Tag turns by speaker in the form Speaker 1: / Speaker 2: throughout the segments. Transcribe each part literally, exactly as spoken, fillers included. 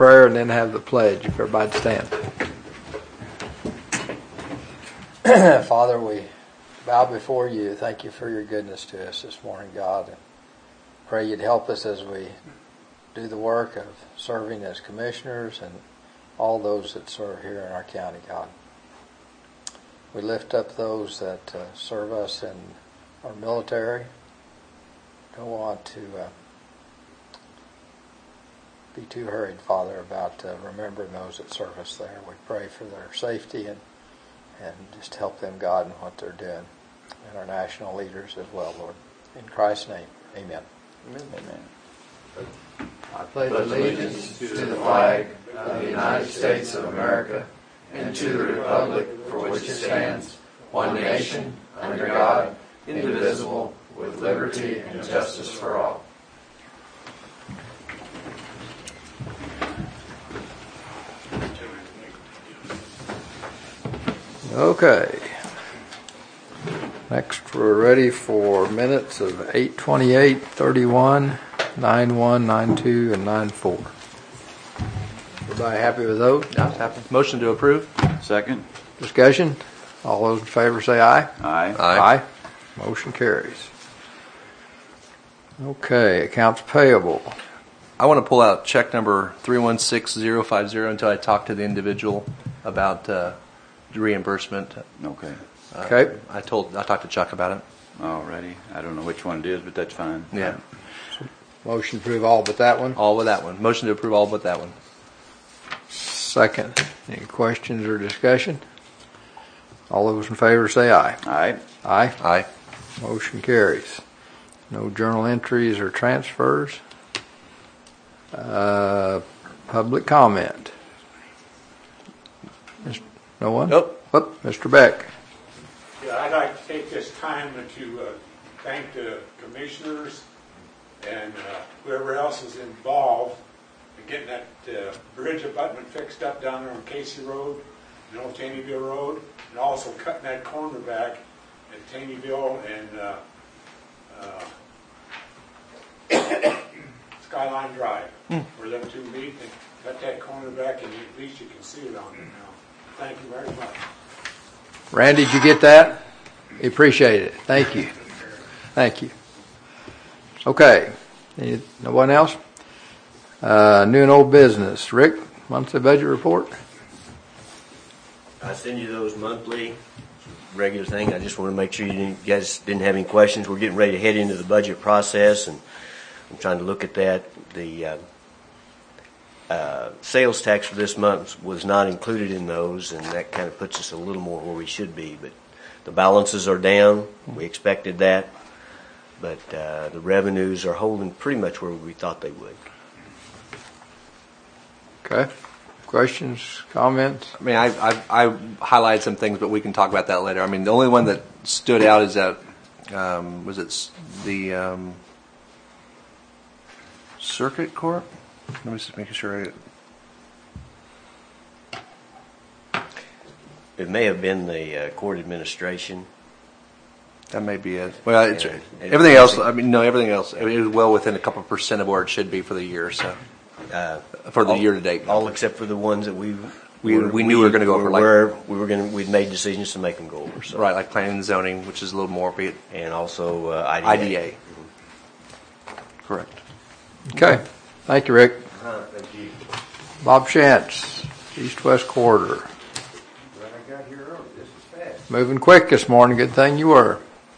Speaker 1: prayer and then have the pledge, if everybody stand. Father, we bow before you. Thank you for your goodness to us this morning, God. And pray you'd help us as we do the work of serving as commissioners and all those that serve here in our county, God. We lift up those that uh, serve us in our military. Don't want to uh, be too hurried, Father, about uh, remembering those that serve us there. We pray for their safety and and just help them, God, in what they're doing, and our national leaders as well, Lord. In Christ's name, amen.
Speaker 2: Amen. Amen.
Speaker 1: I pledge allegiance to the flag of the United States of America and to the republic for which it stands, one nation, under God, indivisible, with liberty and justice for all. Okay. Next, we're ready for minutes of eight twenty-eight, thirty-one, nine one, nine two, and nine four. Everybody happy with those?
Speaker 2: Yeah, happy. Motion to approve.
Speaker 3: Second.
Speaker 1: Discussion? All those in favor say aye.
Speaker 3: Aye.
Speaker 1: Aye. Motion carries. Okay, accounts payable.
Speaker 2: I want to pull out check number three one six zero five zero until I talk to the individual about uh, reimbursement.
Speaker 3: Okay.
Speaker 2: Uh,
Speaker 1: Okay.
Speaker 2: I told I talked to Chuck about it.
Speaker 3: Alrighty. I don't know which one it is, but that's fine.
Speaker 2: Yeah.
Speaker 1: Motion to approve all but that one.
Speaker 2: All with that one. Motion to approve all but that one.
Speaker 1: Second. Any questions or discussion? All those in favor say aye.
Speaker 3: Aye.
Speaker 1: Aye.
Speaker 2: Aye.
Speaker 1: Motion carries. No journal entries or transfers. Uh, public comment. No one?
Speaker 2: Nope.
Speaker 1: Oh, Mister Beck.
Speaker 4: Yeah, I'd like to take this time to uh, thank the commissioners and uh, whoever else is involved in getting that uh, bridge abutment fixed up down there on Casey Road and Old Taneyville Road, and also cutting that corner back at Taneyville and uh, uh, Skyline Drive, mm. where them two meet, and cut that corner back, and at least you can see it on it now. Thank you very much.
Speaker 1: Randy, did you get that? We appreciate it. Thank you. Thank you. Okay. Any, no one else? Uh, new and old business. Rick, monthly budget report?
Speaker 5: I send you those monthly, regular thing. I just want to make sure you, didn't, you guys didn't have any questions. We're getting ready to head into the budget process, and I'm trying to look at that. The uh, uh, sales tax for this month was not included in those, and that kind of puts us a little more where we should be. But the balances are down. We expected that. But uh, the revenues are holding pretty much where we thought they would.
Speaker 1: Okay. Questions, comments?
Speaker 2: I mean, I, I I highlighted some things, but we can talk about that later. I mean, the only one that stood out is that um, was it the um, Circuit Court? Let me just make sure. I,
Speaker 5: It may have been the uh, court administration.
Speaker 2: That may be it. Well, it's,
Speaker 5: Yeah.
Speaker 2: everything else. I mean, no, everything else. I mean, it was well within a couple percent of where it should be for the year. So,
Speaker 5: Uh,
Speaker 2: for the
Speaker 5: all,
Speaker 2: year to date,
Speaker 5: all except for the ones that we
Speaker 2: we we knew we were going to go over. Like,
Speaker 5: were, we were going. We'd made decisions to make them go over. So.
Speaker 2: Right, like planning and zoning, which is a little more, be
Speaker 5: And also uh, I D A.
Speaker 2: I D A. Mm-hmm. Correct.
Speaker 1: Okay. Thank you, Rick.
Speaker 5: Uh, thank you.
Speaker 1: Bob Shantz, East-West Corridor.
Speaker 6: Glad I got here early. This is fast.
Speaker 1: Moving quick this morning. Good thing you were.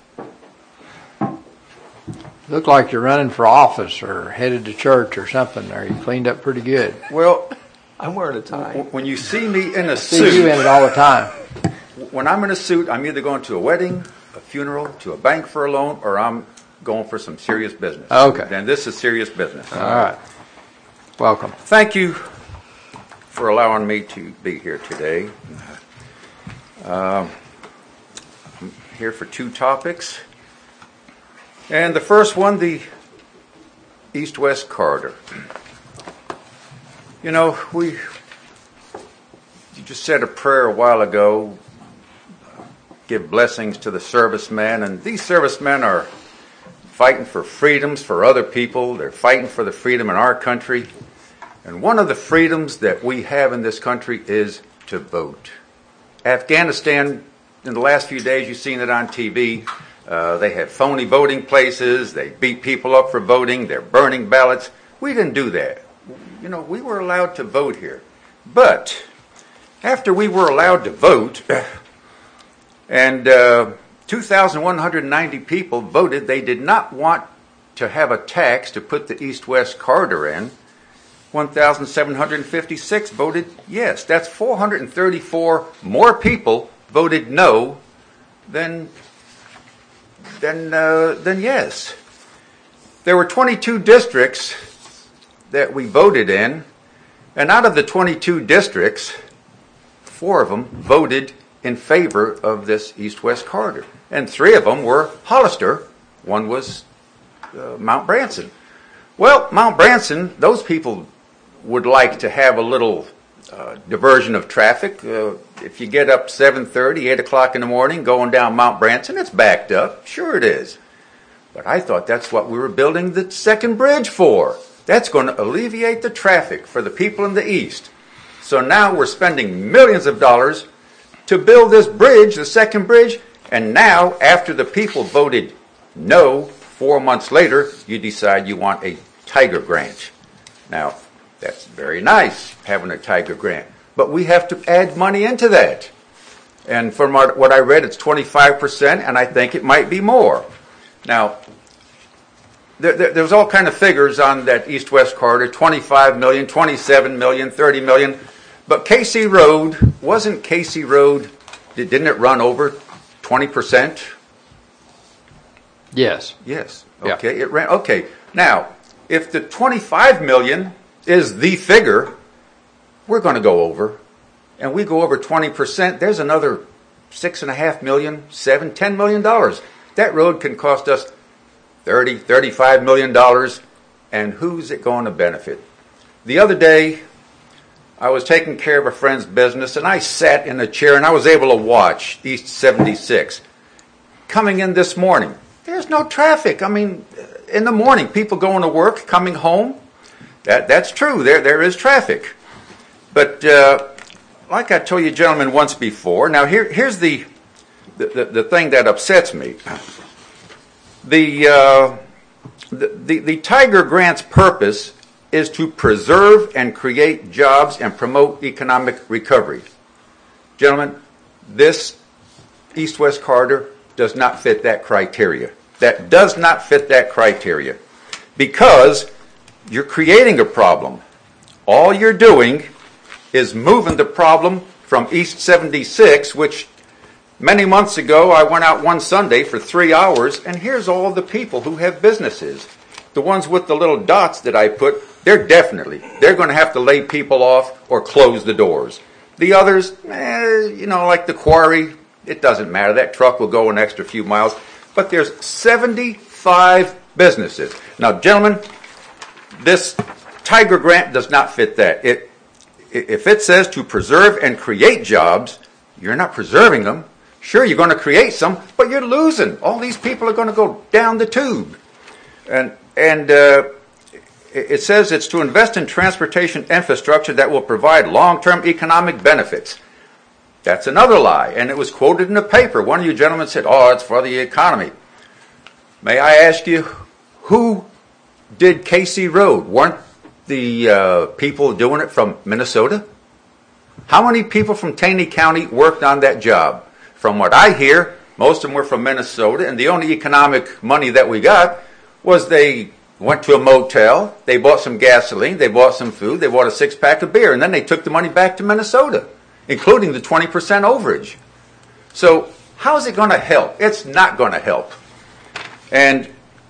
Speaker 1: Look like you're running for office or headed to church or something there. You cleaned up pretty good.
Speaker 3: Well,
Speaker 2: I'm wearing a tie.
Speaker 3: when you see me in a
Speaker 1: See you in
Speaker 3: suit,
Speaker 1: it all the time.
Speaker 3: when I'm in a suit, I'm either going to a wedding, a funeral, to a bank for a loan, or I'm going for some serious business.
Speaker 1: Okay.
Speaker 3: And this is serious business.
Speaker 1: All right. Welcome.
Speaker 3: Thank you for allowing me to be here today. Uh, I'm here for two topics. And the first one, the East-West Corridor. You know, we you just said a prayer a while ago, give blessings to the servicemen, and these servicemen are fighting for freedoms for other people. They're fighting for the freedom in our country. And one of the freedoms that we have in this country is to vote. Afghanistan, in the last few days, you've seen it on T V. Uh, they have phony voting places. They beat people up for voting. They're burning ballots. We didn't do that. You know, we were allowed to vote here. But after we were allowed to vote, and uh, two thousand one hundred ninety people voted they did not want to have a tax to put the East-West Corridor in, one thousand seven hundred fifty-six voted yes. That's four hundred thirty-four more people voted no than than uh, than yes. There were twenty-two districts that we voted in, and out of the twenty-two districts, four of them voted in favor of this East-West Corridor, and three of them were Hollister. One was uh, Mount Branson. Well, Mount Branson, those people would like to have a little uh, diversion of traffic. Uh, if you get up seven thirty, eight o'clock in the morning going down Mount Branson, it's backed up. Sure it is. But I thought that's what we were building the second bridge for. That's going to alleviate the traffic for the people in the east. So now we're spending millions of dollars to build this bridge, the second bridge, and now after the people voted no, four months later, you decide you want a Tiger Grant. Now, that's very nice, having a Tiger Grant. But we have to add money into that. And from what I read, it's twenty-five percent, and I think it might be more. Now, there, there, there was all kind of figures on that East-West Corridor, twenty-five million, twenty-seven million, thirty million. But Casey Road, wasn't Casey Road, didn't it run over twenty percent?
Speaker 1: Yes.
Speaker 3: Yes.
Speaker 1: Yeah.
Speaker 3: Okay, it ran. Okay, now, if the twenty-five million is the figure, we're going to go over, and we go over twenty percent, there's another six and a half million, seven, ten million dollars. That road can cost us thirty, thirty-five million dollars, and who's it going to benefit? The other day, I was taking care of a friend's business, and I sat in a chair, and I was able to watch East seventy-six. Coming in this morning, there's no traffic. I mean, in the morning, people going to work, coming home, that that's true. There there is traffic. But uh, like I told you gentlemen once before, now here here's the the, the, the thing that upsets me. The, uh, the, the, the Tiger Grant's purpose is to preserve and create jobs and promote economic recovery. Gentlemen, this East-West Corridor does not fit that criteria. That does not fit that criteria because you're creating a problem. All you're doing is moving the problem from East seventy-six, which many months ago I went out one Sunday for three hours, and here's all the people who have businesses. The ones with the little dots that I put, they're definitely, they're going to have to lay people off or close the doors. The others, eh, you know, like the quarry, it doesn't matter. That truck will go an extra few miles. But there's seventy-five businesses. Now, gentlemen, this Tiger Grant does not fit that. It, if it says to preserve and create jobs, you're not preserving them. Sure, you're going to create some, but you're losing. All these people are going to go down the tube. And and uh, it says it's to invest in transportation infrastructure that will provide long-term economic benefits. That's another lie, and it was quoted in the paper. One of you gentlemen said, oh, it's for the economy. May I ask you, who did Casey Road? Weren't the uh, people doing it from Minnesota? How many people from Taney County worked on that job? From what I hear, most of them were from Minnesota, and the only economic money that we got was they went to a motel, they bought some gasoline, they bought some food, they bought a six-pack of beer, and then they took the money back to Minnesota, including the twenty percent overage. So how is it going to help? It's not going to help. And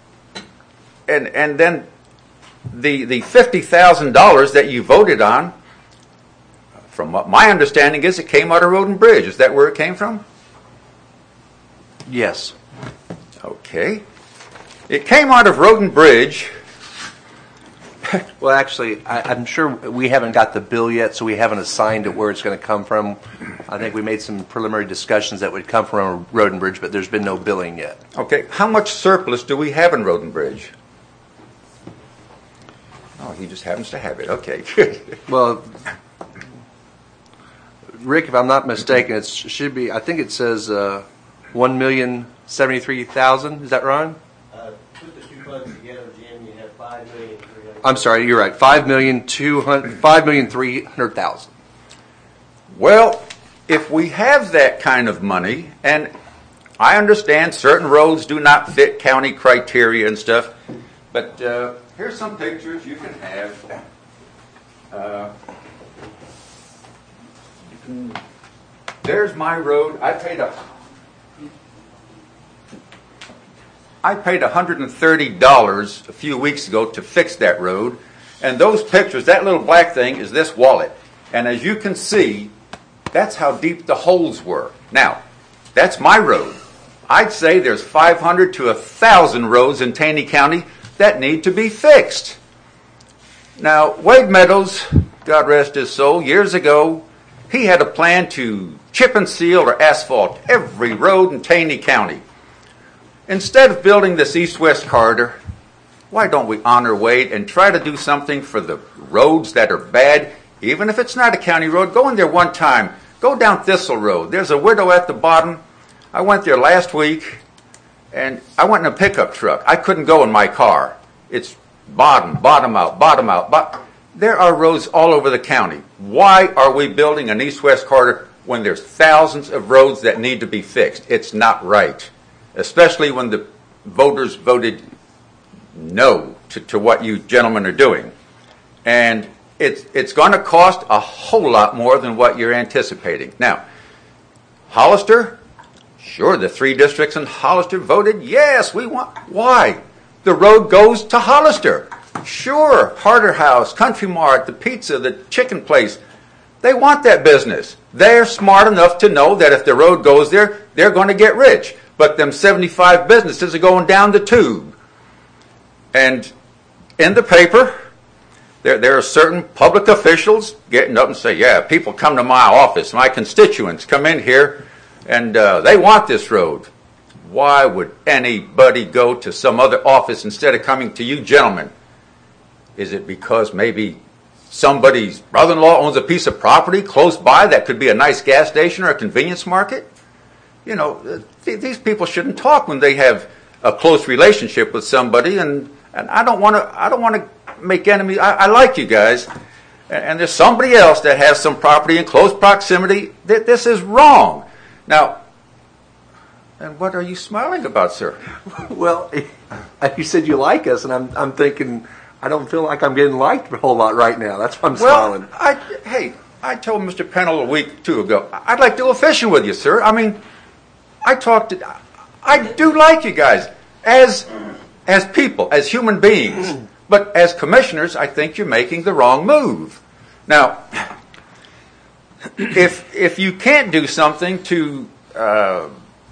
Speaker 3: and and then the the fifty thousand dollars that you voted on, from what my understanding is, it came out of Road and Bridge. Is that where it came from?
Speaker 2: Yes.
Speaker 3: Okay. It came out of Road and Bridge.
Speaker 2: Well, actually, I, I'm sure we haven't got the bill yet, so we haven't assigned it where it's going to come from. I think we made some preliminary discussions that would come from Road and Bridge, but there's been no billing yet.
Speaker 3: Okay. How much surplus do we have in Road and Bridge? Oh, he just happens to have it. Okay, good.
Speaker 2: Well, Rick, if I'm not mistaken, it should be, I think it says uh, one million seventy-three thousand. Is that right?
Speaker 5: Uh, put the two funds together, Jim, you have five million three hundred.
Speaker 2: I'm sorry, you're right. five million two hundred, five million three hundred thousand.
Speaker 3: Well, if we have that kind of money, and I understand certain roads do not fit county criteria and stuff, but uh, here's some pictures you can have. Uh, you can, there's my road. I paid a I paid one hundred thirty dollars a few weeks ago to fix that road, and those pictures, that little black thing is this wallet, and as you can see, that's how deep the holes were. Now, that's my road. I'd say there's five hundred to one thousand roads in Taney County that need to be fixed. Now, Wade Meadows, God rest his soul, years ago, he had a plan to chip and seal or asphalt every road in Taney County. Instead of building this east-west corridor, why don't we honor Wade and try to do something for the roads that are bad, even if it's not a county road? Go in there one time. Go down Thistle Road. There's a widow at the bottom. I went there last week, and I went in a pickup truck. I couldn't go in my car. It's bottom, bottom out, bottom out. But there are roads all over the county. Why are we building an east-west corridor when there's thousands of roads that need to be fixed? It's not right, especially when the voters voted no to, to what you gentlemen are doing. And it's, it's going to cost a whole lot more than what you're anticipating. Now, Hollister, sure, the three districts in Hollister voted yes, we want. Why? The road goes to Hollister. Sure, Harder House, Country Mart, the pizza, the chicken place, they want that business. They're smart enough to know that if the road goes there, they're going to get rich. But them seventy-five businesses are going down the tube. And in the paper, there, there are certain public officials getting up and say, yeah, people come to my office, my constituents come in here, and uh, they want this road. Why would anybody go to some other office instead of coming to you gentlemen? Is it because maybe somebody's brother-in-law owns a piece of property close by that could be a nice gas station or a convenience market? You know, th- these people shouldn't talk when they have a close relationship with somebody, and, and I don't want to I don't want to make enemies. I, I like you guys, and, and there's somebody else that has some property in close proximity. Th- this is wrong. Now, and what are you smiling about, sir?
Speaker 2: Well, you said you like us, and I'm I'm thinking I don't feel like I'm getting liked a whole lot right now. That's why I'm
Speaker 3: well,
Speaker 2: smiling.
Speaker 3: I, hey, I told Mister Pennell a week or two ago, I'd like to go fishing with you, sir. I mean, I talked to, I do like you guys as as people, as human beings. But as commissioners, I think you're making the wrong move. Now, if if you can't do something to uh,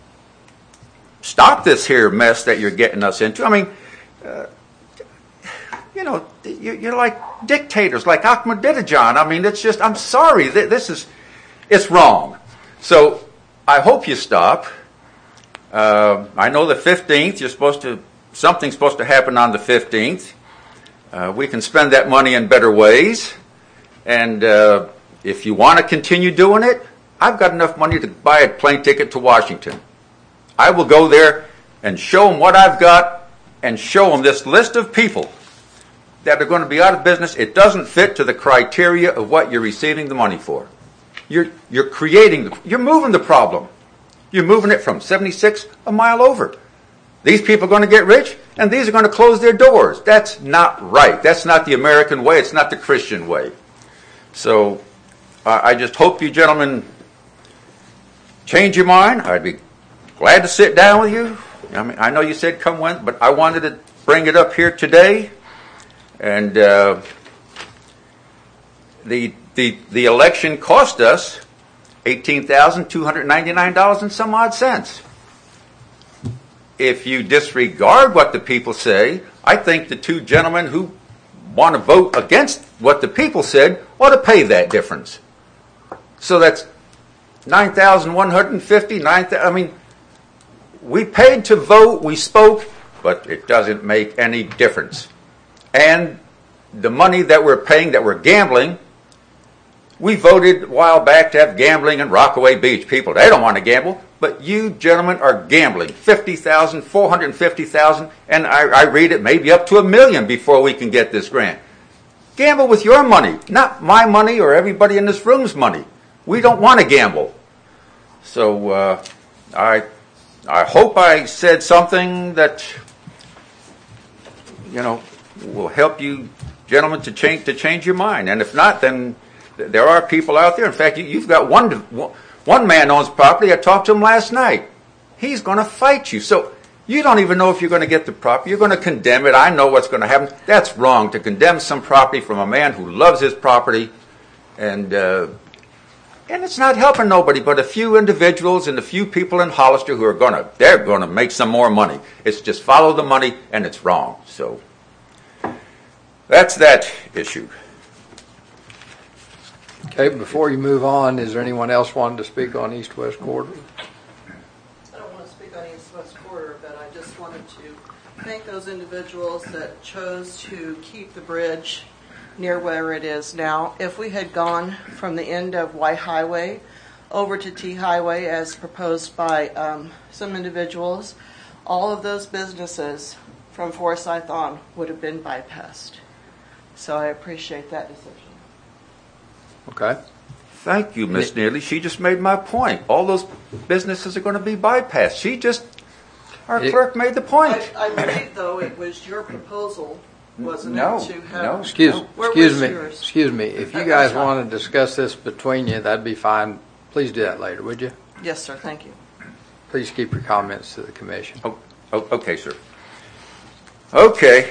Speaker 3: stop this here mess that you're getting us into, I mean, uh, you know, you're like dictators, like Ahmadinejad. I mean, it's just, I'm sorry, this is, it's wrong. So I hope you stop. Uh, I know the fifteenth, you're supposed to, something's supposed to happen on the fifteenth. Uh, we can spend that money in better ways. And uh, if you want to continue doing it, I've got enough money to buy a plane ticket to Washington. I will go there and show them what I've got and show them this list of people that are going to be out of business. It doesn't fit to the criteria of what you're receiving the money for. You're, you're creating, the, you're moving the problem. You're moving it from seventy-six a mile over. These people are going to get rich, and these are going to close their doors. That's not right. That's not the American way. It's not the Christian way. So uh, I just hope you gentlemen change your mind. I'd be glad to sit down with you. I mean, I know you said come when, but I wanted to bring it up here today. And uh, the the the election cost us eighteen thousand two hundred ninety-nine dollars and some odd cents. If you disregard what the people say, I think the two gentlemen who want to vote against what the people said ought to pay that difference. So that's nine thousand one hundred fifty dollars. I mean, we paid to vote, we spoke, but it doesn't make any difference. And the money that we're paying, that we're gambling, we voted a while back to have gambling in Rockaway Beach. People, they don't want to gamble, but you gentlemen are gambling. fifty thousand, four hundred fifty thousand, and I, I read it maybe up to a million before we can get this grant. Gamble with your money, not my money or everybody in this room's money. We don't want to gamble. So uh, I, I hope I said something that, you know, will help you gentlemen to change to change your mind. And if not, then there are people out there. In fact, you've got one one man owns property. I talked to him last night. He's going to fight you. So you don't even know if you're going to get the property. You're going to condemn it. I know what's going to happen. That's wrong to condemn some property from a man who loves his property, and uh, and it's not helping nobody but a few individuals and a few people in Hollister who are going to they're going to make some more money. It's just follow the money, and it's wrong. So that's that issue.
Speaker 1: Okay, before you move on, is there anyone else wanting to speak on East-West Corridor?
Speaker 7: I don't want to speak on East-West Corridor, but I just wanted to thank those individuals that chose to keep the bridge near where it is now. If we had gone from the end of Y Highway over to T Highway as proposed by um, some individuals, all of those businesses from Forsyth on would have been bypassed. So I appreciate that decision.
Speaker 1: Okay.
Speaker 3: Thank you, Miss Neely. She just made my point. All those businesses are going to be bypassed. She just, our
Speaker 1: It-
Speaker 3: clerk made the point.
Speaker 7: I, I believe, though, it was your proposal, wasn't
Speaker 3: No,
Speaker 7: it, to have...
Speaker 3: no.
Speaker 1: Excuse,
Speaker 7: Where
Speaker 1: excuse
Speaker 7: was
Speaker 1: me,
Speaker 7: yours?
Speaker 1: excuse me. If you
Speaker 7: Okay,
Speaker 1: guys
Speaker 7: sorry.
Speaker 1: want to discuss this between you, that'd be fine. Please do that later, would you?
Speaker 7: Yes, sir, thank you.
Speaker 1: Please keep your comments to the commission.
Speaker 3: Oh, oh, okay, sir. Okay.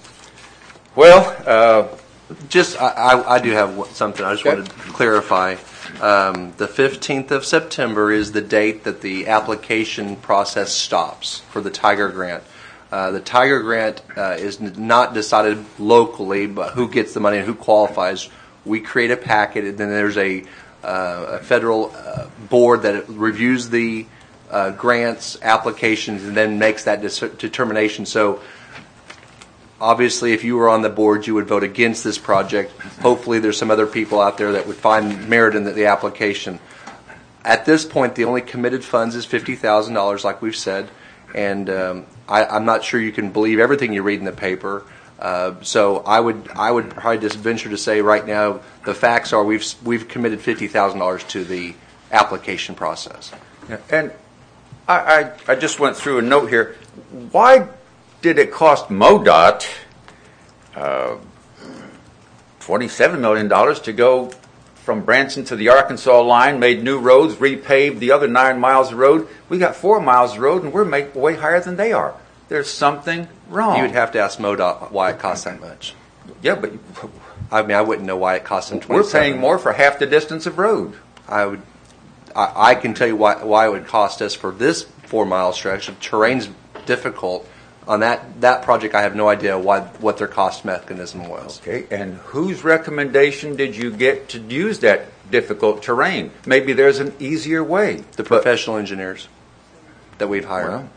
Speaker 3: Well, uh,
Speaker 2: Just, I, I I do have one- something I just
Speaker 1: Okay.
Speaker 2: wanted to clarify. Um, the fifteenth of September is the date that the application process stops for the Tiger Grant. Uh, the Tiger Grant uh, is n- not decided locally, but who gets the money and who qualifies. We create a packet, and then there's a, uh, a federal uh, board that reviews the uh, grants, applications, and then makes that dis- determination. So obviously, if you were on the board, you would vote against this project. Hopefully, there's some other people out there that would find merit in the, the application. At this point, the only committed funds is fifty thousand dollars, like we've said. And um, I, I'm not sure you can believe everything you read in the paper. Uh, so I would I would probably just venture to say right now the facts are we've we've committed fifty thousand dollars to the application process.
Speaker 3: yeah, and I, I, I just went through a note here. Why did it cost MoDOT uh, twenty-seven million dollars to go from Branson to the Arkansas line, made new roads, repaved the other nine miles of road? We got four miles of road, and we're make, way higher than they are. There's something wrong.
Speaker 2: You would have to ask MoDOT why it costs that much.
Speaker 3: Yeah, but
Speaker 2: I mean, I wouldn't know why it costs them
Speaker 3: we're
Speaker 2: twenty-seven.
Speaker 3: paying more for half the distance of road.
Speaker 2: I would, I, I can tell you why why it would cost us for this four mile stretch. The terrain's difficult. On that that project, I have no idea why what their cost mechanism was.
Speaker 3: Okay, and whose recommendation did you get to use that difficult terrain? Maybe there's an easier way.
Speaker 2: The professional engineers that we've hired.
Speaker 3: Well,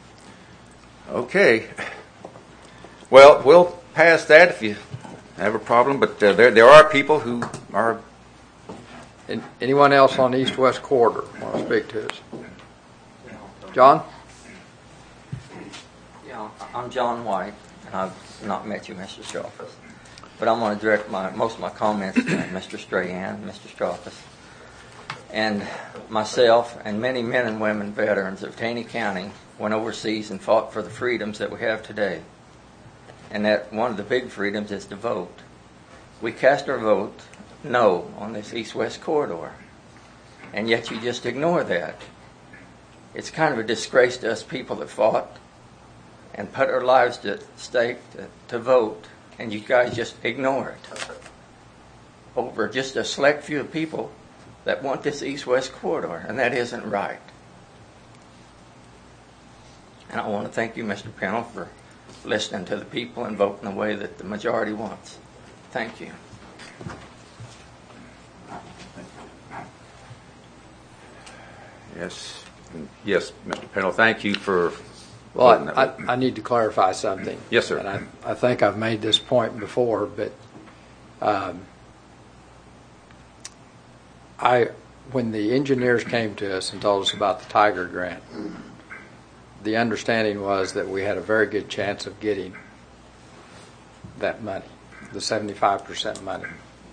Speaker 3: okay. Well, we'll pass that if you have a problem, but uh, there there are people who are.
Speaker 1: And anyone else on the East-West Corridor want to speak to us? John?
Speaker 8: Yeah, I'm John White, and I've not met you, Mister Strauss. But I'm going to direct my most of my comments to Mister Strahan, Mister Strauss, and myself, and many men and women veterans of Taney County went overseas and fought for the freedoms that we have today. And that one of the big freedoms is to vote. We cast our vote no on this East-West Corridor, and yet you just ignore that. It's kind of a disgrace to us people that fought and put our lives at stake to, to vote, and you guys just ignore it over just a select few of people that want this East-West Corridor, and that isn't right. And I want to thank you, Mister Pennell, for listening to the people and voting the way that the majority wants. Thank you.
Speaker 3: Yes, yes, Mister Pennell, thank you for
Speaker 1: Well,
Speaker 3: voting that
Speaker 1: I,
Speaker 3: way.
Speaker 1: I need to clarify something.
Speaker 3: Yes, sir.
Speaker 1: And I, I think I've made this point before, but um, I, when the engineers came to us and told us about the Tiger Grant, the understanding was that we had a very good chance of getting that money, the seventy-five percent money.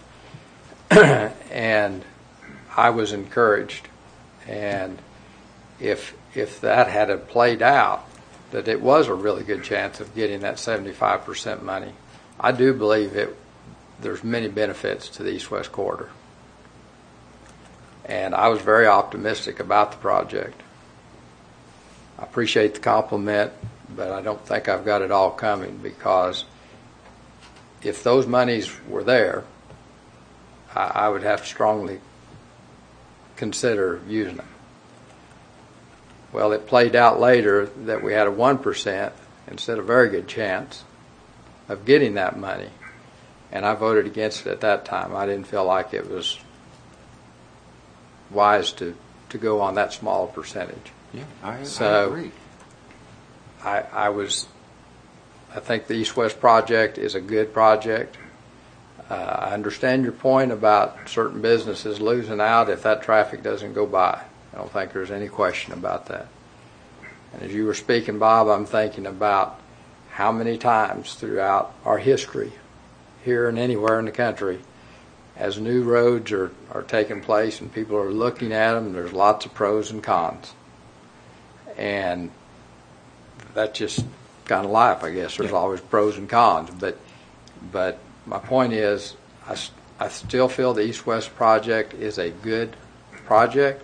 Speaker 1: And I was encouraged. And if if that had played out, that it was a really good chance of getting that seventy-five percent money, I do believe it. There's many benefits to the East-West Corridor. And I was very optimistic about the project. I appreciate the compliment, but I don't think I've got it all coming, because if those monies were there, I, I would have to strongly consider using them. Well, it played out later that we had a one percent instead of a very good chance of getting that money. And I voted against it at that time. I didn't feel like it was wise to, to go on that small percentage.
Speaker 3: Yeah, I,
Speaker 1: So,
Speaker 3: I agree.
Speaker 1: I, I was, I think the East-West project is a good project. Uh, I understand your point about certain businesses losing out if that traffic doesn't go by. I don't think there's any question about that. And as you were speaking, Bob, I'm thinking about how many times throughout our history, here and anywhere in the country, as new roads are, are taking place and people are looking at them, there's lots of pros and cons. And that's just kind of life, I guess. There's
Speaker 3: Yeah.
Speaker 1: always pros and cons. But but my point is, I, I still feel the East-West project is a good project.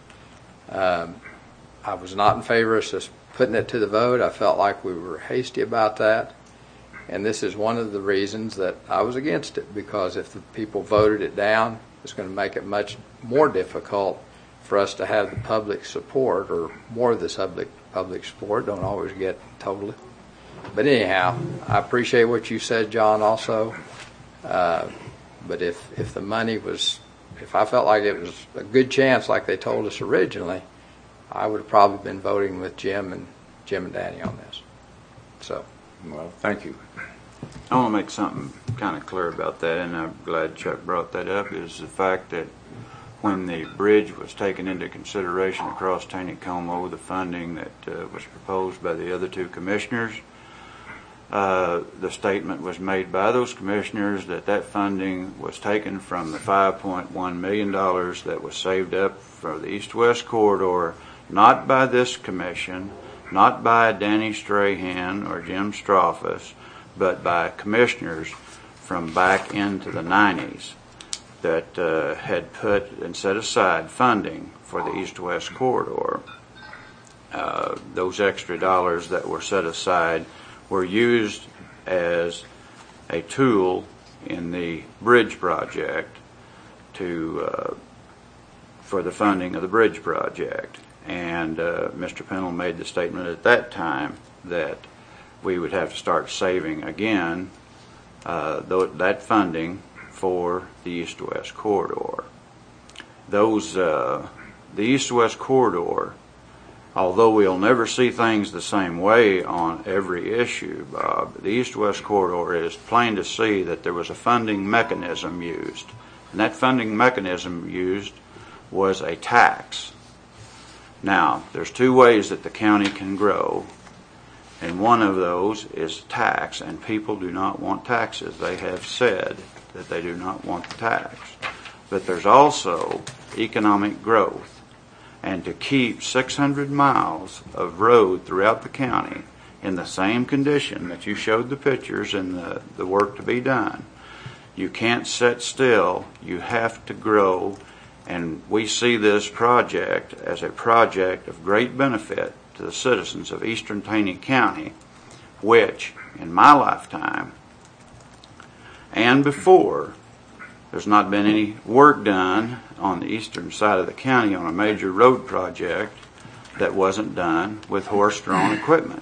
Speaker 1: Um, I was not in favor of just putting it to the vote. I felt like we were hasty about that. And this is one of the reasons that I was against it, because if the people voted it down, it's going to make it much more difficult for us to have the public support, or more of the public public support. Don't always get totally. But anyhow, I appreciate what you said, John, also. Uh, but if, if the money was, if I felt like it was a good chance like they told us originally, I would have probably been voting with Jim and Jim and Danny on this. So.
Speaker 3: Well, thank you.
Speaker 6: I want to make something kind of clear about that, and I'm glad Chuck brought that up, is the fact that when the bridge was taken into consideration across Taneycomo, the funding that uh, was proposed by the other two commissioners, uh, the statement was made by those commissioners that that funding was taken from the five point one million dollars that was saved up for the East-West Corridor, not by this commission, not by Danny Strahan or Jim Strophus, but by commissioners from back into the nineties that uh, had put and set aside funding for the East-West Corridor. Uh, those extra dollars that were set aside were used as a tool in the bridge project to uh, for the funding of the bridge project. And uh, Mister Pennell made the statement at that time that we would have to start saving again uh, th- that funding for the East-West Corridor. Those, uh, the East-West Corridor, although we'll never see things the same way on every issue, Bob, the East-West Corridor is plain to see that there was a funding mechanism used. And that funding mechanism used was a tax. Now, there's two ways that the county can grow, and one of those is tax, and people do not want taxes. They have said that they do not want the tax. But there's also economic growth, and to keep six hundred miles of road throughout the county in the same condition that you showed the pictures and the, the work to be done, you can't sit still. You have to grow. And we see this project as a project of great benefit to the citizens of Eastern Taney County, which, in my lifetime and before, there's not been any work done on the eastern side of the county on a major road project that wasn't done with horse-drawn equipment.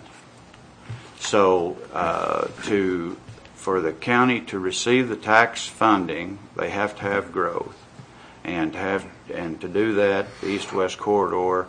Speaker 6: So uh, to for the county to receive the tax funding, they have to have growth. And to have and to do that, the East-West Corridor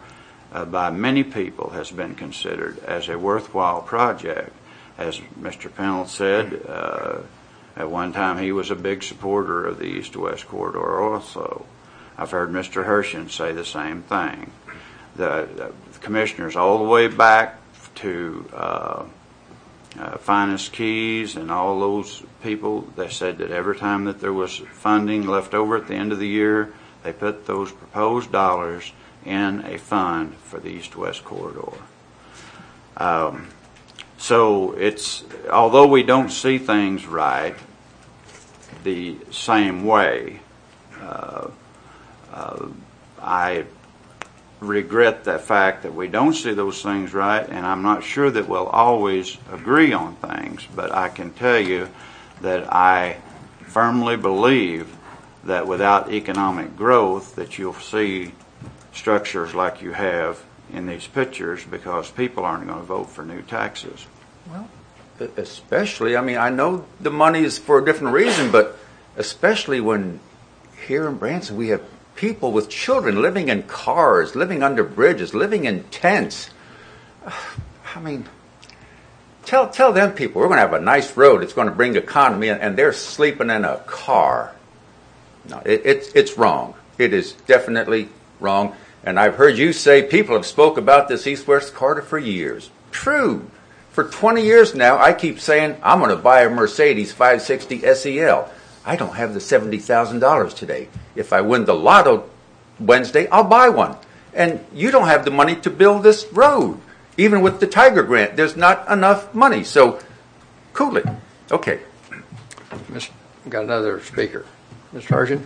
Speaker 6: uh, by many people has been considered as a worthwhile project. As Mister Pennell said, uh, at one time he was a big supporter of the east-west corridor also. I've heard Mister Hershen say the same thing. The, the commissioners all the way back to uh, uh, Finest Keys and all those people, they said that every time that there was funding left over at the end of the year, they put those proposed dollars in a fund for the east-west corridor. Um, so it's, although we don't see things right the same way, uh, uh, I regret the fact that we don't see those things right, and I'm not sure that we'll always agree on things, but I can tell you that I firmly believe that without economic growth that you'll see structures like you have in these pictures, because people aren't going to vote for new taxes.
Speaker 3: Well, especially, I mean, I know the money is for a different reason, but especially when here in Branson we have people with children living in cars, living under bridges, living in tents. I mean, tell tell them people we're going to have a nice road. It's going to bring economy, and they're sleeping in a car. No, it, it's it's wrong. It is definitely wrong. And I've heard you say people have spoke about this east-west corridor for years. True. For twenty years now, I keep saying I'm going to buy a Mercedes five sixty S E L. I don't have the seventy thousand dollars today. If I win the lotto Wednesday, I'll buy one. And you don't have the money to build this road. Even with the Tiger Grant, there's not enough money. So, cool it. Okay.
Speaker 1: Mister Got another speaker. Mister Hershen?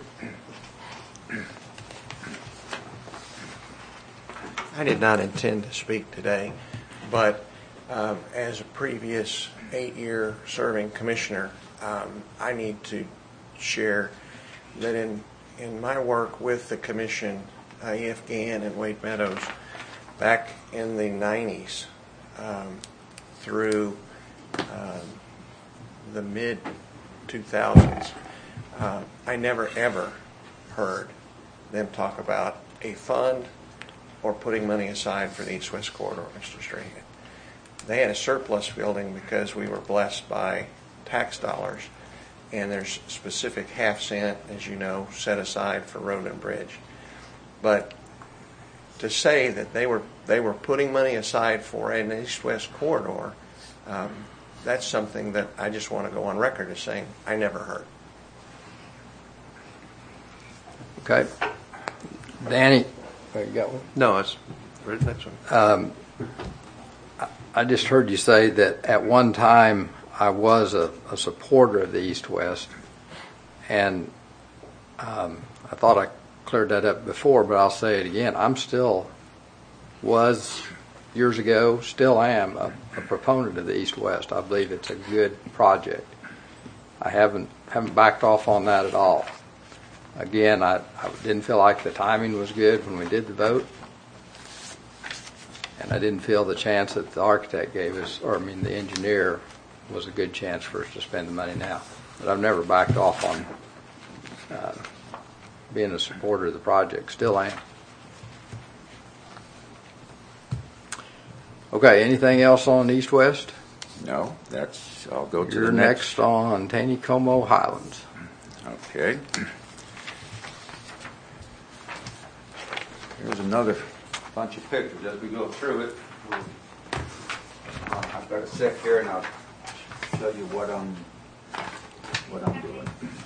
Speaker 9: I did not intend to speak today, but um, as a previous eight-year serving commissioner, um, I need to share that in in my work with the commission, uh, E F Gann and Wade Meadows, back in the nineties um, through um, the mid two thousands, uh, I never ever heard them talk about a fund or putting money aside for the east-west corridor, Mister Strahan. They had a surplus building because we were blessed by tax dollars, and there's specific half cent, as you know, set aside for road and bridge. But to say that they were they were putting money aside for an east-west corridor, um, that's something that I just want to go on record as saying I never heard.
Speaker 1: Okay. Danny, oh, you got one?
Speaker 2: No, it's read the next one.
Speaker 1: Um, I just heard you say that at one time I was a, a supporter of the East-West, and um, I thought I cleared that up before, but I'll say it again. I'm still, was years ago, still am a, a proponent of the East-West. I believe it's a good project. I haven't haven't backed off on that at all. Again, I, I didn't feel like the timing was good when we did the vote, and I didn't feel the chance that the architect gave us, or I mean the engineer, was a good chance for us to spend the money now. But I've never backed off on uh, being a supporter of the project. Still am. Okay, anything else on East-West?
Speaker 3: No, that's, I'll go to
Speaker 1: You're
Speaker 3: the
Speaker 1: next on Taneycomo Highlands.
Speaker 3: Okay. Here's another bunch of pictures as we go through it. I've got a set here, and I'll show you what I'm what I'm doing.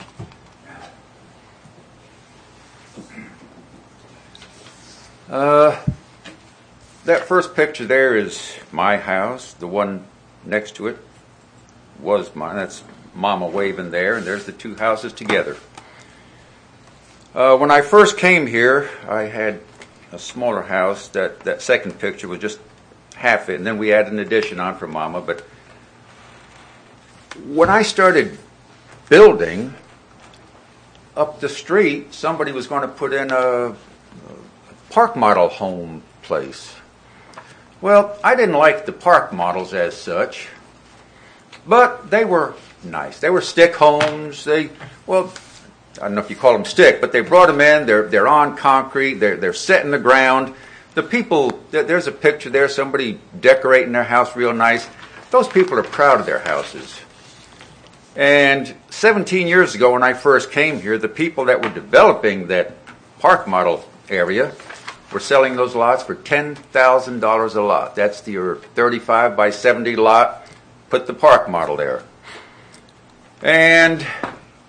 Speaker 3: Uh, that first picture there is my house. The one next to it was mine. That's Mama waving there, and there's the two houses together. Uh, when I first came here, I had a smaller house. That, that second picture was just half it, and then we added an addition on for Mama. But when I started building up the street, somebody was going to put in a, a park model home place. Well, I didn't like the park models as such, but they were nice. They were stick homes. They, well, I don't know if you call them stick, but they brought them in. They're they're on concrete. They're they're set in the ground. the people, there's a picture there, somebody decorating their house real nice. Those people are proud of their houses. And seventeen years ago when I first came here, the people that were developing that park model area were selling those lots for ten thousand dollars a lot. That's your thirty-five by seventy lot. Put the park model there. And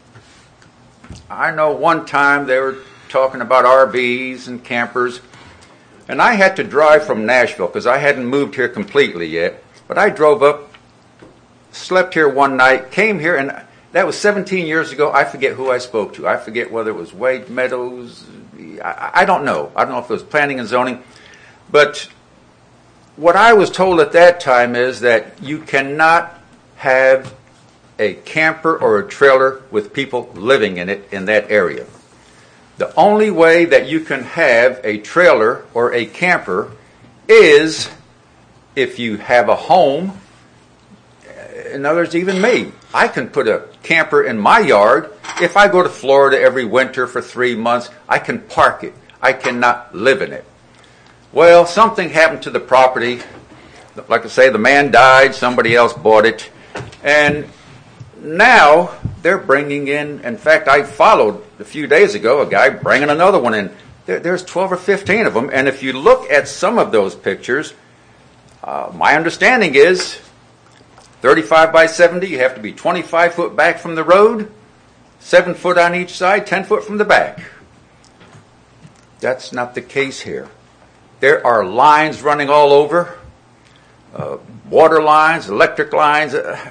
Speaker 3: I know one time they were talking about R Vs and campers. And I had to drive from Nashville because I hadn't moved here completely yet. But I drove up, slept here one night, came here, and that was seventeen years ago. I forget who I spoke to. I forget whether it was Wade Meadows. I, I don't know. I don't know if it was planning and zoning. But what I was told at that time is that you cannot have a camper or a trailer with people living in it in that area. The only way that you can have a trailer or a camper is if you have a home. In other words, even me, I can put a camper in my yard. If I go to Florida every winter for three months, I can park it. I cannot live in it. Well, something happened to the property. Like I say, the man died, somebody else bought it. And now they're bringing in, in fact, I followed a few days ago a guy bringing another one in. There, there's twelve or fifteen of them. And if you look at some of those pictures, uh, my understanding is thirty-five by seventy, you have to be twenty-five foot back from the road, seven foot on each side, ten foot from the back. That's not the case here. There are lines running all over, uh, water lines, electric lines. Uh,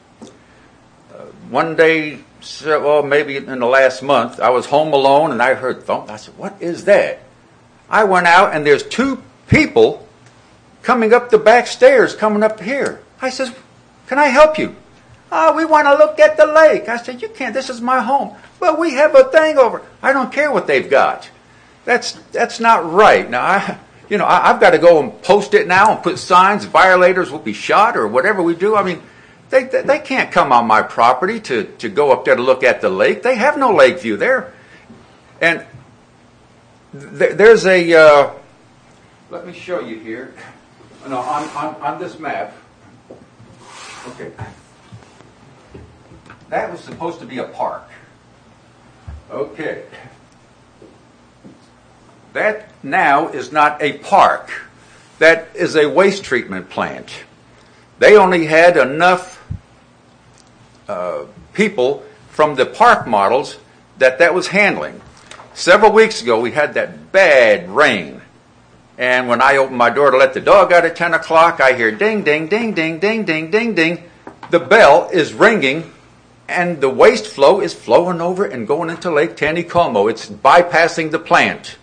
Speaker 3: uh, one day, well, maybe in the last month, I was home alone and I heard thump. I said, what is that? I went out and there's two people coming up the back stairs, coming up here. I says, can I help you? Oh, we want to look at the lake. I said, you can't. This is my home. Well, we have a thing over. I don't care what they've got. That's that's not right. Now, I, you know, I, I've got to go and post it now and put signs. Violators will be shot or whatever we do. I mean, they they, they can't come on my property to, to go up there to look at the lake. They have no lake view there. And th- there's a. Uh, let me show you here. No, on on, on this map. Okay. That was supposed to be a park. Okay. That now is not a park. That is a waste treatment plant. They only had enough uh, people from the park models that that was handling. Several weeks ago, we had that bad rain. And when I open my door to let the dog out at ten o'clock, I hear ding, ding, ding, ding, ding, ding, ding, ding. The bell is ringing, and the waste flow is flowing over and going into Lake Taneycomo. It's bypassing the plant.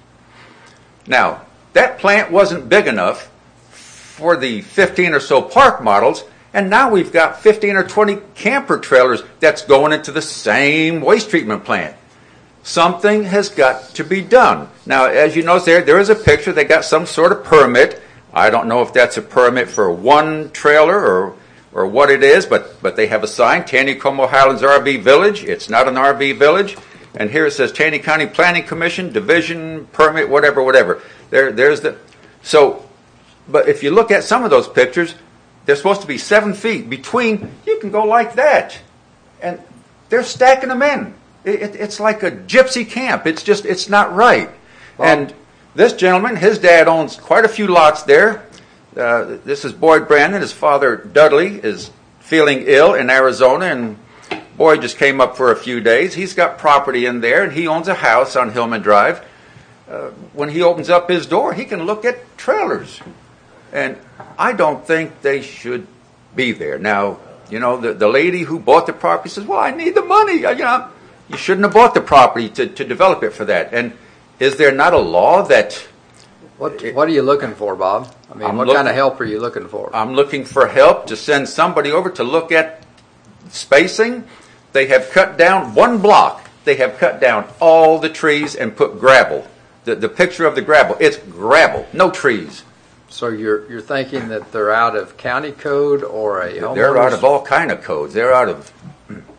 Speaker 3: Now, that plant wasn't big enough for the fifteen or so park models, and now we've got fifteen or twenty camper trailers that's going into the same waste treatment plant. Something has got to be done. Now, as you notice there, there is a picture. They got some sort of permit. I don't know if that's a permit for one trailer or or what it is, but, but they have a sign, Taneycomo Highlands R V Village. It's not an R V village. And here it says Taney County Planning Commission, Division, Permit, whatever, whatever. There, there's the... So, but if you look at some of those pictures, they're supposed to be seven feet between. You can go like that. And they're stacking them in. It, it's like a gypsy camp. It's just, it's not right. Wow. And this gentleman, his dad owns quite a few lots there. Uh, this is Boyd Brandon. His father, Dudley, is feeling ill in Arizona, and Boyd just came up for a few days. He's got property in there, and he owns a house on Hillman Drive. Uh, when he opens up his door, he can look at trailers. And I don't think they should be there. Now, you know, the, the lady who bought the property says, well, I need the money. You know, you shouldn't have bought the property to, to develop it for that. And is there not a law that...
Speaker 1: What What are you looking for, Bob? I mean,
Speaker 3: I'm
Speaker 1: what
Speaker 3: look,
Speaker 1: kind of help are you looking for?
Speaker 3: I'm looking for help to send somebody over to look at spacing. They have cut down one block. They have cut down all the trees and put gravel. The, the picture of the gravel, it's gravel, no trees.
Speaker 1: So you're you're thinking that they're out of county code or a homeowner's?
Speaker 3: They're out of all kind of codes. They're out of...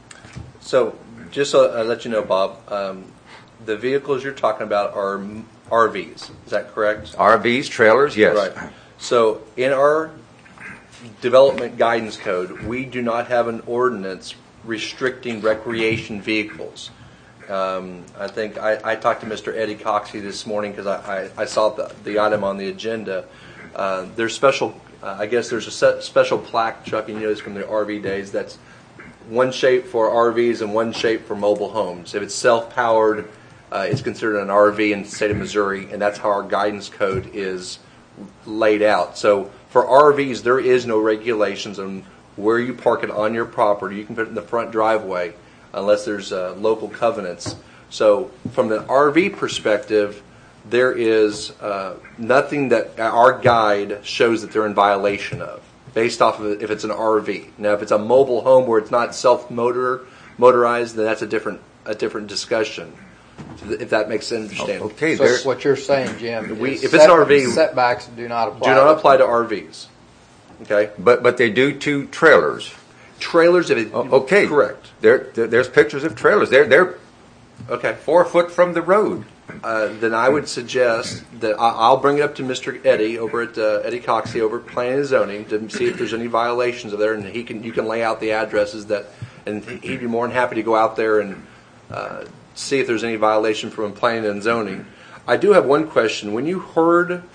Speaker 2: So just so I let you know, Bob, um, the vehicles you're talking about are R Vs. Is that correct?
Speaker 3: R Vs, trailers, yes.
Speaker 2: Right. So in our development guidance code, we do not have an ordinance restricting recreation vehicles. Um, I think I, I talked to Mister Eddie Coxey this morning because I, I, I saw the, the item on the agenda. Uh, there's special, uh, I guess there's a set, special plaque, Chuck, and you know this from the R V days, that's one shape for R Vs and one shape for mobile homes. If it's self-powered, uh, it's considered an R V in the state of Missouri, and that's how our guidance code is laid out. So for R Vs, there is no regulations on where you park it on your property. You can put it in the front driveway unless there's uh, local covenants. So from the R V perspective, there is uh, nothing that our guide shows that they're in violation of, based off of if it's an R V. Now, if it's a mobile home where it's not self-motor motorized, then that's a different a different discussion. If that makes sense, understand.
Speaker 3: Okay,
Speaker 1: So
Speaker 3: there,
Speaker 1: what you're saying, Jim,
Speaker 2: We-
Speaker 1: is
Speaker 2: if it's an R V,
Speaker 1: setbacks do not apply.
Speaker 2: Do not apply to R Vs. Okay,
Speaker 3: but but they do to trailers.
Speaker 2: trailers. If it,
Speaker 3: O- Okay,
Speaker 2: correct.
Speaker 3: There, there, there's pictures of trailers. They're they're
Speaker 2: Okay,
Speaker 3: four foot from the road.
Speaker 2: uh, then I would suggest that I, I'll bring it up to Mister Eddie over at uh, Eddie Coxey over at Planning and Zoning to see if there's any violations of there, and he can you can lay out the addresses that, and he'd be more than happy to go out there and uh, see if there's any violation from Planning and Zoning. I do have one question. When you heard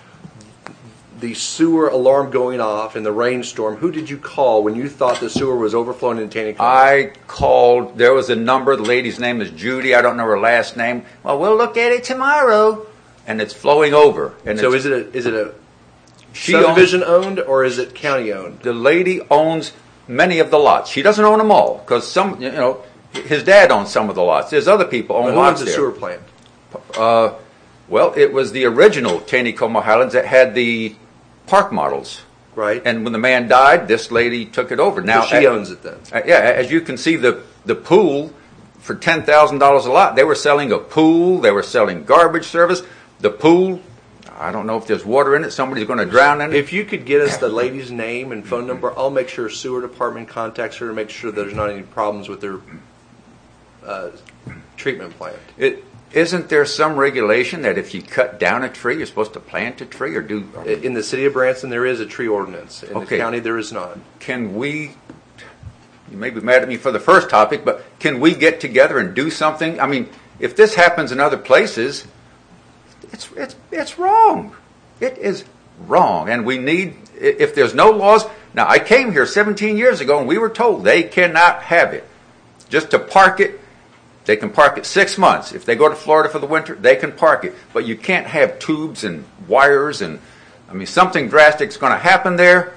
Speaker 2: the sewer alarm going off in the rainstorm, who did you call when you thought the sewer was overflowing in Taney County?
Speaker 3: I called. There was a number. The lady's name is Judy. I don't know her last name. Well, we'll look at it tomorrow, and it's flowing over. And
Speaker 2: So
Speaker 3: it's,
Speaker 2: is it a, is it a
Speaker 3: she
Speaker 2: subdivision owned or is it county owned?
Speaker 3: The lady owns many of the lots. She doesn't own them all because some, you know, his dad owns some of the lots. There's other people own
Speaker 2: But who
Speaker 3: lots
Speaker 2: owns the
Speaker 3: there.
Speaker 2: sewer plant?
Speaker 3: Uh, well, it was the original Taneycomo Highlands that had the park models.
Speaker 2: Right.
Speaker 3: And when the man died, this lady took it over. Now
Speaker 2: So she owns it then.
Speaker 3: Uh, yeah, as you can see, the the pool for ten thousand dollars a lot. They were selling a pool. They were selling garbage service. The pool, I don't know if there's water in it. Somebody's going to drown in it.
Speaker 2: If you could get us the lady's name and phone number, I'll make sure sewer department contacts her to make sure there's not any problems with their uh, treatment plant.
Speaker 3: It isn't there some regulation that if you cut down a tree, you're supposed to plant a tree or do?
Speaker 2: In the city of Branson, there is a tree ordinance. In
Speaker 3: Okay.
Speaker 2: the county, there is not.
Speaker 3: Can we? You may be mad at me for the first topic, but can we get together and do something? I mean, if this happens in other places, it's it's it's wrong. It is wrong, and we need. If there's no laws, now I came here seventeen years ago, and we were told they cannot have it. Just to park it, they can park it six months. If they go to Florida for the winter, they can park it, but you can't have tubes and wires, and I mean something drastic is going to happen there.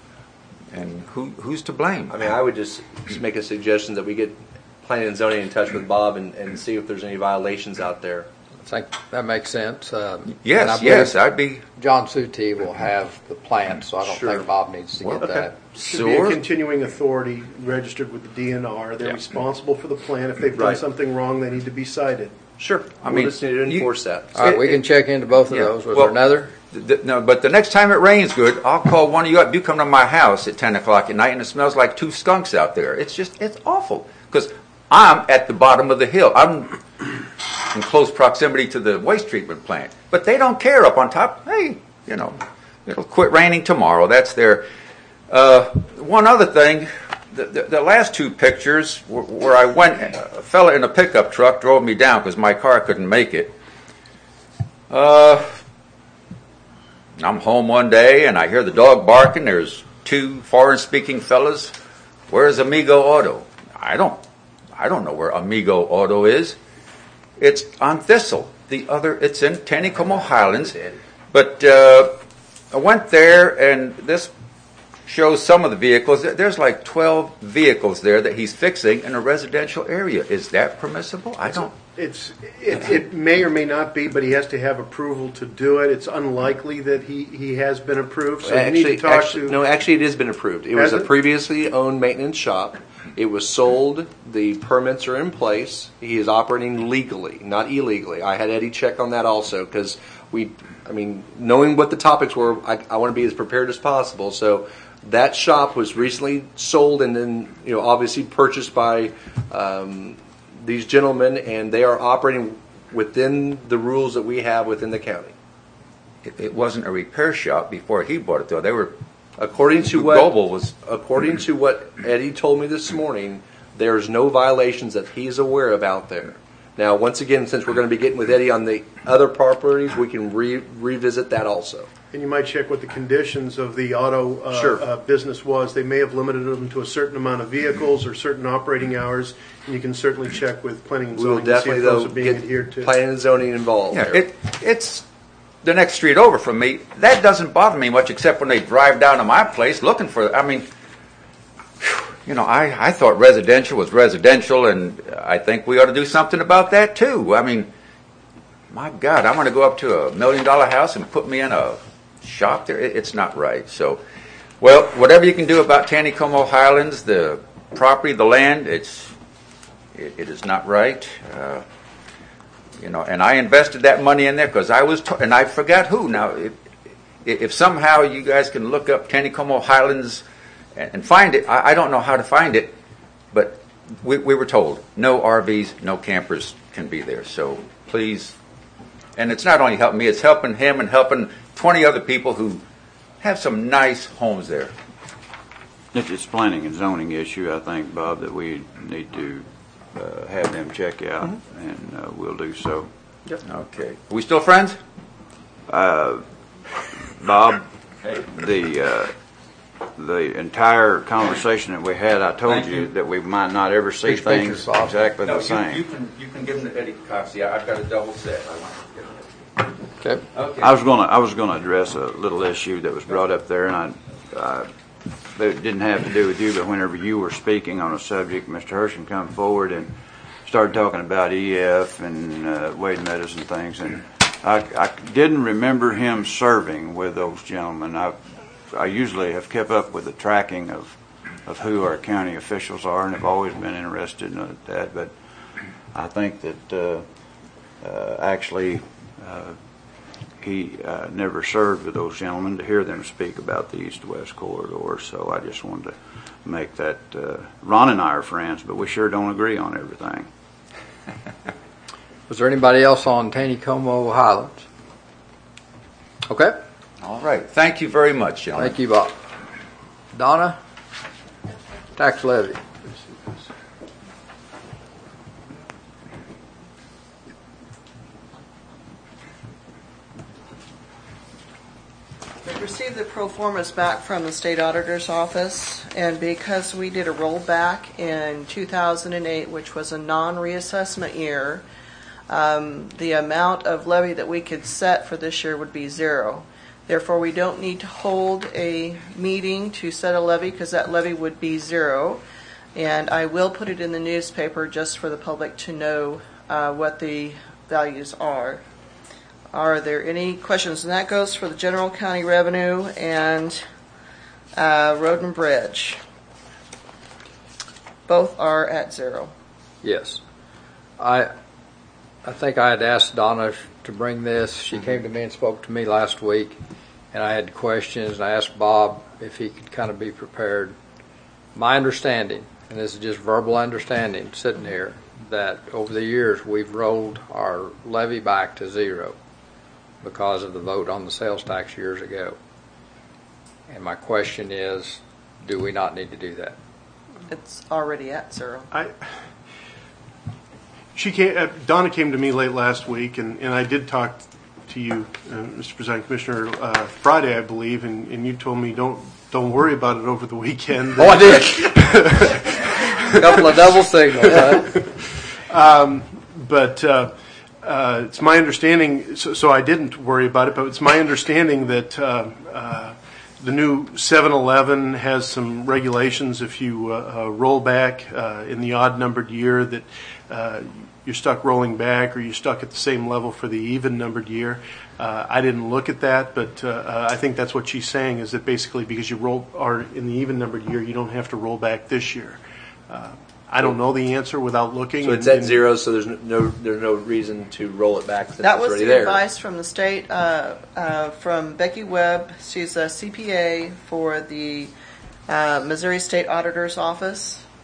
Speaker 3: And who who's to blame?
Speaker 2: I mean, I would just, just make a suggestion that we get planning and zoning in touch with Bob and, and see if there's any violations out there.
Speaker 1: I think that makes sense. Um, and I
Speaker 3: Yes,
Speaker 1: believe
Speaker 3: yes, I'd be.
Speaker 1: John Suti will have the plan, so I don't
Speaker 2: Sure.
Speaker 1: think Bob needs to
Speaker 3: Well,
Speaker 1: get
Speaker 3: okay.
Speaker 1: that.
Speaker 10: Should be a
Speaker 3: Sewer?
Speaker 10: continuing authority registered with the D N R. They're
Speaker 2: Yeah.
Speaker 10: responsible for the plan. If they've done
Speaker 2: Right.
Speaker 10: something wrong, they need to be cited.
Speaker 2: Sure.
Speaker 3: I
Speaker 2: I
Speaker 3: mean,
Speaker 2: mean, just need to
Speaker 3: you-
Speaker 2: enforce that.
Speaker 1: All right, we can check into both of
Speaker 3: Yeah.
Speaker 1: those. Was
Speaker 3: Well,
Speaker 1: there another?
Speaker 3: Th- th- No, but the next time it rains good, I'll call one of you up. You come to my house at ten o'clock at night, and it smells like two skunks out there. It's just, it's awful. Because I'm at the bottom of the hill. I'm in close proximity to the waste treatment plant. But they don't care up on top. Hey, you know, it'll quit raining tomorrow. That's their. Uh, one other thing, the, the, the last two pictures where, where I went, a fella in a pickup truck drove me down because my car couldn't make it. Uh, I'm home one day and I hear the dog barking. There's two foreign-speaking fellas. Where's Amigo Auto? I don't, I don't know where Amigo Auto is. It's on Thistle. The other, it's in Taneycomo Highlands. But uh, I went there, and this shows some of the vehicles. There's like twelve vehicles there that he's fixing in a residential area. Is that permissible? I don't.
Speaker 10: It's, it, it may or may not be, but he has to have approval to do it. It's unlikely that he, he has been approved, so you need
Speaker 2: Actually,
Speaker 10: to talk
Speaker 2: actually,
Speaker 10: to.
Speaker 2: no, actually, it has been approved. It was
Speaker 10: Has
Speaker 2: a
Speaker 10: it?
Speaker 2: previously owned maintenance shop. It was sold. The permits are in place. He is operating legally, not illegally. I had Eddie check on that also because we, I mean, knowing what the topics were, I, I want to be as prepared as possible. So that shop was recently sold and then, you know, obviously purchased by um, these gentlemen, and they are operating within the rules that we have within the county.
Speaker 3: It, it wasn't a repair shop before he bought it, though. They were,
Speaker 2: According to what
Speaker 3: Goebel was,
Speaker 2: according to what Eddie told me this morning, there's no violations that he's aware of out there. Now, once again, since we're going to be getting with Eddie on the other properties, we can re- revisit that also.
Speaker 10: And you might check what the conditions of the auto uh,
Speaker 2: Sure.
Speaker 10: uh, business was. They may have limited them to a certain amount of vehicles or certain operating hours, and you can certainly check with planning and
Speaker 2: We will
Speaker 10: zoning to see
Speaker 2: definitely,
Speaker 10: if those
Speaker 2: though,
Speaker 10: are being
Speaker 2: get
Speaker 10: adhered to.
Speaker 2: planning and zoning involved.
Speaker 3: yeah,
Speaker 2: there.
Speaker 3: it, it's the next street over from me. That doesn't bother me much, except when they drive down to my place looking for, I mean, you know, I, I thought residential was residential, and I think we ought to do something about that, too. I mean, my God, I'm going to go up to a million-dollar house and put me in a shop there? It, it's not right. So, well, whatever you can do about Taneycomo Highlands, the property, the land, it's it, it is not right. Uh, you know, and I invested that money in there because I was, t- and I forgot who. Now, if, if somehow you guys can look up Taneycomo Highlands and, and find it, I, I don't know how to find it, but we, we were told no R Vs, no campers can be there. So please, and it's not only helping me, it's helping him and helping twenty other people who have some nice homes there.
Speaker 6: If it's planning and zoning issue, I think, Bob, that we need to uh, have them check out, mm-hmm. and uh, we'll do so.
Speaker 3: Yep. Okay. Are we still friends?
Speaker 6: Uh, Bob, the uh, the entire conversation that we had, I told you,
Speaker 3: you.
Speaker 6: that we might not ever see
Speaker 1: Big picture,
Speaker 6: things
Speaker 1: Bob.
Speaker 6: exactly
Speaker 3: No,
Speaker 6: the same.
Speaker 3: You, you can you can give them to Eddie Coxey. I've got a double set. I want to give them.
Speaker 1: Okay.
Speaker 3: Okay.
Speaker 6: I was gonna I was gonna address a little issue that was brought up there, and I, uh, it didn't have to do with you, but whenever you were speaking on a subject, Mister Hersham come forward and started talking about E F and uh, Wade Meadows and things, and I, I didn't remember him serving with those gentlemen. I I usually have kept up with the tracking of of who our county officials are, and have always been interested in that. But I think that uh, uh, actually. Uh, He uh, never served with those gentlemen to hear them speak about the east-west corridor, so I just wanted to make that. Uh, Ron and I are friends, but we sure don't agree on everything.
Speaker 1: Was there anybody else on Taneycomo Highlands? Okay.
Speaker 3: All right. Thank you very much, gentlemen.
Speaker 1: Thank you, Bob. Donna, tax levy.
Speaker 7: We received the pro formas back from the state auditor's office, and because we did a rollback in two thousand eight, which was a non-reassessment year, um, the amount of levy that we could set for this year would be zero. Therefore, we don't need to hold a meeting to set a levy because that levy would be zero. And I will put it in the newspaper just for the public to know uh, what the values are. Are there any questions? And that goes for the general county revenue and uh, road and bridge. Both are at zero.
Speaker 1: Yes. I I think I had asked Donna to bring this. She mm-hmm. came to me and spoke to me last week, and I had questions, and I asked Bob if he could kind of be prepared. My understanding, and this is just verbal understanding sitting here, that over the years we've rolled our levy back to zero because of the vote on the sales tax years ago. And my question is, do we not need to do that?
Speaker 7: It's already at zero.
Speaker 10: I, she came, uh, Donna came to me late last week, and, and I did talk to you, uh, Mister Presiding Commissioner, uh, Friday, I believe, and, and you told me don't don't worry about it over the weekend.
Speaker 1: Oh, I did. A couple of double signals, huh?
Speaker 10: um, but uh, uh, it's my understanding, so, so I didn't worry about it, but it's my understanding that uh, uh, the new seven eleven has some regulations if you uh, uh, roll back uh, in the odd-numbered year that uh, you're stuck rolling back, or you're stuck at the same level for the even-numbered year. Uh, I didn't look at that, but uh, uh, I think that's what she's saying, is that basically because you roll are in the even-numbered year, you don't have to roll back this year. Uh, I don't know the answer without looking.
Speaker 2: So it's
Speaker 10: and,
Speaker 2: at zero, so there's no there's no reason to roll it back since
Speaker 7: That
Speaker 2: it's
Speaker 7: was
Speaker 2: already
Speaker 7: the
Speaker 2: there.
Speaker 7: advice from the state, uh, uh, from Becky Webb. She's a C P A for the uh, Missouri State Auditor's Office.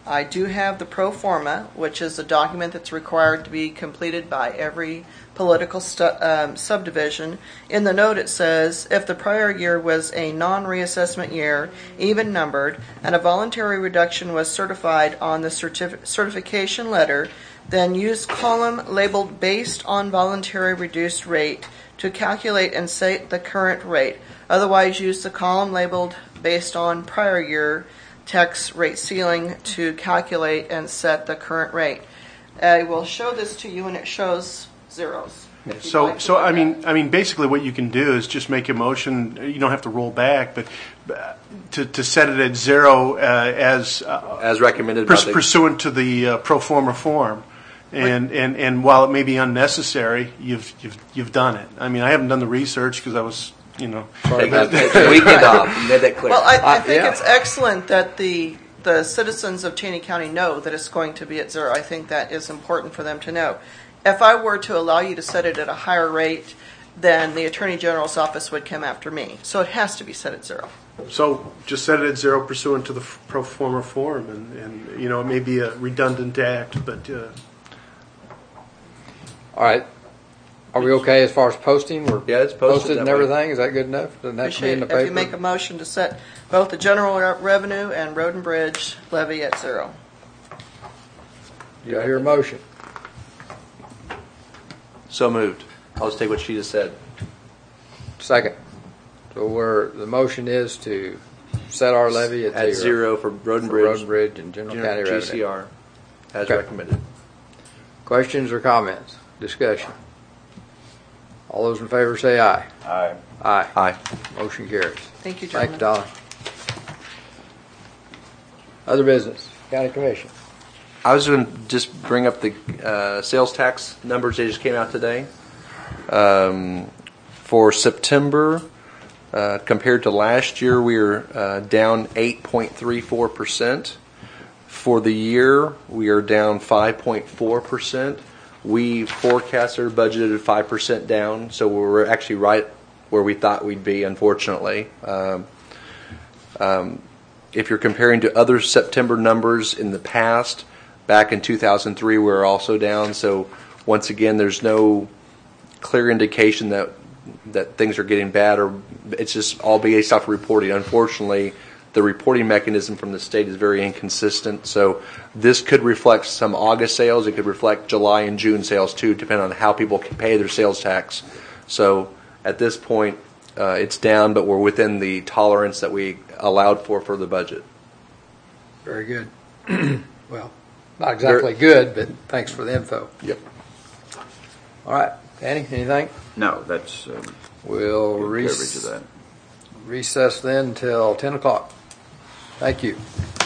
Speaker 7: I do have the pro forma, which is a document that's required to be completed by every political stu- um, subdivision. In the note it says, if the prior year was a non-reassessment year, even numbered, and a voluntary reduction was certified on the certif- certification letter, then use column labeled based on voluntary reduced rate to calculate and set the current rate. Otherwise, use the column labeled based on prior year tax rate ceiling to calculate and set the current rate. I will show this to you, and it shows zeros. If you'd
Speaker 10: So,
Speaker 7: like to
Speaker 10: so
Speaker 7: look
Speaker 10: I
Speaker 7: at
Speaker 10: mean,
Speaker 7: it.
Speaker 10: I mean, basically, what you can do is just make a motion. You don't have to roll back, but uh, to to set it at zero uh, as uh,
Speaker 2: As recommended
Speaker 10: purs-
Speaker 2: by the
Speaker 10: pursuant to the uh, pro forma form. And, and and while it may be unnecessary, you've you've you've done it. I mean, I haven't done the research because I was, you know.
Speaker 2: Take a weekend off. You made that clear.
Speaker 7: Well, I, I
Speaker 1: Uh,
Speaker 7: think
Speaker 1: yeah.
Speaker 7: it's excellent that the the citizens of Cheney County know that it's going to be at zero. I think that is important for them to know. If I were to allow you to set it at a higher rate, then the Attorney General's office would come after me. So it has to be set at zero.
Speaker 10: So just set it at zero pursuant to the f- pro forma form, and, and you know, it may be a redundant act, but. Uh,
Speaker 1: All right. Are we okay as far as posting? We're
Speaker 2: Yeah, it's posted
Speaker 1: and
Speaker 2: that way.
Speaker 1: everything. Is that good enough? Doesn't have to be in the
Speaker 7: Appreciate
Speaker 1: paper.
Speaker 7: if you make a motion to set both the general re- revenue and road and bridge levy at zero.
Speaker 1: Do I hear a motion?
Speaker 2: So moved. I'll just take what she just said.
Speaker 1: Second. So we're the motion is to set our levy at,
Speaker 2: At zero for road and
Speaker 1: for road
Speaker 2: bridge,
Speaker 1: and bridge and general county
Speaker 2: G
Speaker 1: revenue.
Speaker 2: C R, as
Speaker 1: Okay.
Speaker 2: recommended.
Speaker 1: Questions or comments? Discussion. All those in favor say aye.
Speaker 6: Aye.
Speaker 1: Aye.
Speaker 2: Aye.
Speaker 1: Motion carries.
Speaker 7: Thank you,
Speaker 1: Thank you,
Speaker 7: gentlemen.
Speaker 1: Donna. Other business. County Commission.
Speaker 2: I was going to just bring up the uh, sales tax numbers that just came out today. Um, for September, uh, compared to last year, we are uh, down eight point three four percent. For the year, we are down five point four percent. We forecasted or budgeted five percent down, so we're actually right where we thought we'd be, unfortunately. Um, um, if you're comparing to other September numbers in the past, back in two thousand three, we were also down. So once again, there's no clear indication that that things are getting bad, or it's just all based off reporting. Unfortunately, the reporting mechanism from the state is very inconsistent. So this could reflect some August sales. It could reflect July and June sales too, depending on how people can pay their sales tax. So at this point, uh, it's down, but we're within the tolerance that we allowed for for the budget.
Speaker 1: Very good. Well, not exactly good, but thanks for the info.
Speaker 2: Yep.
Speaker 1: All right. Danny, anything?
Speaker 6: No, that's um,
Speaker 1: We'll
Speaker 6: good
Speaker 1: rec-
Speaker 6: coverage of that.
Speaker 1: recess then until ten o'clock. Thank you.